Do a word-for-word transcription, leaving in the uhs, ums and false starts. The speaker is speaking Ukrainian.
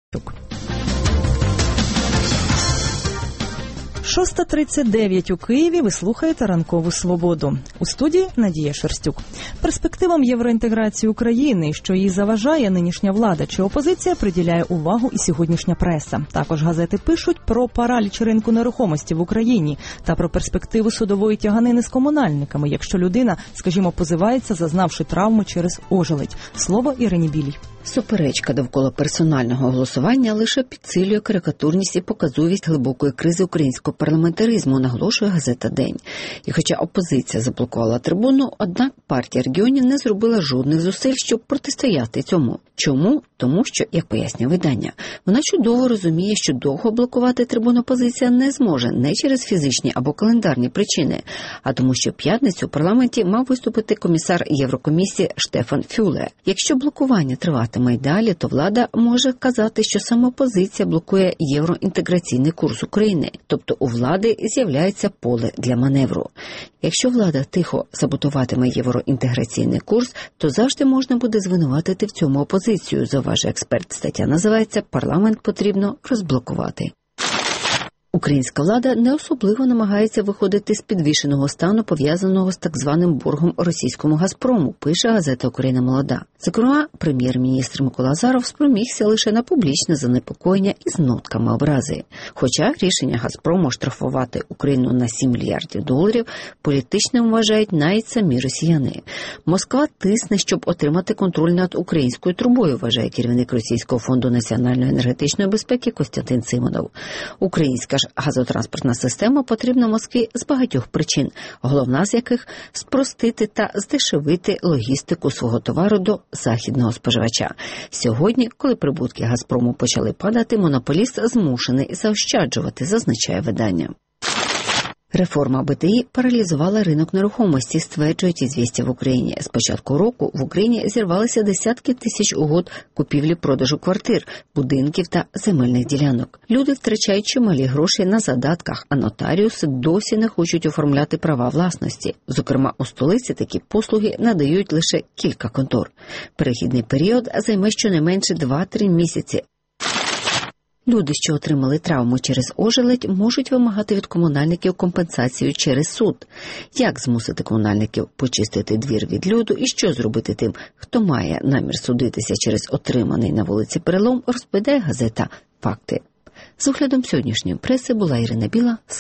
шоста тридцять дев'ять у Києві. Ви слухаєте «Ранкову свободу». У студії Надія Шерстюк. Перспективам євроінтеграції України, що їй заважає нинішня влада чи опозиція, приділяє увагу і сьогоднішня преса. Також газети пишуть про параліч ринку нерухомості в Україні та про перспективу судової тяганини з комунальниками, якщо людина, скажімо, позивається, зазнавши травму через ожеледь. Слово Ірині Білій. Суперечка довкола персонального голосування лише підсилює карикатурність і показовість глибокої кризи українського парламентаризму, наголошує газета «День». І хоча опозиція заблокувала трибуну, однак партія регіонів не зробила жодних зусиль, щоб протистояти цьому. Чому? Тому що, як пояснює видання, вона чудово розуміє, що довго блокувати трибуну опозиція не зможе не через фізичні або календарні причини, а тому що в п'ятницю в парламенті мав виступити комісар Єврокомісії Штефан Фюле. Якщо блокування триватиме й далі, то влада може казати, що саме опозиція блокує євроінтеграційний курс України, тобто у влади з'являється поле для маневру. Якщо влада тихо саботуватиме євроінтеграційний курс, то завжди можна буде звинуватити в цьому опозицію, зауважує експерт. Стаття називається «Парламент потрібно розблокувати». Українська влада не особливо намагається виходити з підвішеного стану, пов'язаного з так званим боргом російському «Газпрому», пише газета «Україна молода». Зокрема, прем'єр-міністр Микола Азаров спромігся лише на публічне занепокоєння із нотками образи. Хоча рішення «Газпрому» штрафувати Україну на сім мільярдів доларів політичним вважають навіть самі росіяни. Москва тисне, щоб отримати контроль над українською трубою, вважає керівник Російського фонду національної енергетичної безпеки Костянтин Симонов. Українська ж газотранспортна система потрібна Москві з багатьох причин, головна з яких – спростити та здешевити логістику свого товару до західного споживача. Сьогодні, коли прибутки «Газпрому» почали падати, монополіст змушений заощаджувати, зазначає видання. Реформа БТІ паралізувала ринок нерухомості, стверджують «Ізвістія» в Україні. З початку року в Україні зірвалися десятки тисяч угод купівлі-продажу квартир, будинків та земельних ділянок. Люди втрачають чималі гроші на задатках, а нотаріуси досі не хочуть оформляти права власності. Зокрема, у столиці такі послуги надають лише кілька контор. Перехідний період займе щонайменше два-три місяці. Люди, що отримали травму через ожеледь, можуть вимагати від комунальників компенсацію через суд. Як змусити комунальників почистити двір від льоду і що зробити тим, хто має намір судитися через отриманий на вулиці перелом, розповідає газета «Факти». З оглядом сьогоднішньої преси була Ірина Біла.